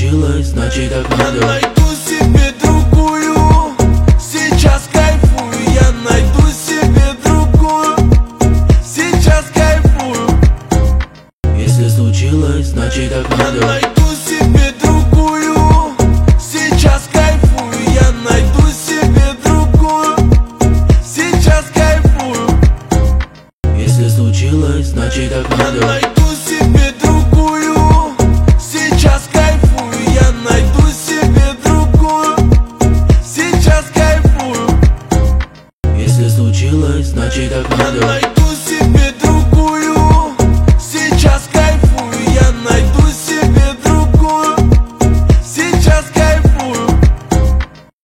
случилось, значит так надо. Найду себе другую, сейчас кайфую. Я найду себе другую, сейчас кайфую. Если случилось, значит так надо. Найду себе другую, сейчас кайфую. Я найду себе другую, сейчас кайфую. Если случилось, значит так надо. Найду себе другую, сейчас кайфую. Я найду себе другую, сейчас кайфую. Если случилось, значит так надо. Найду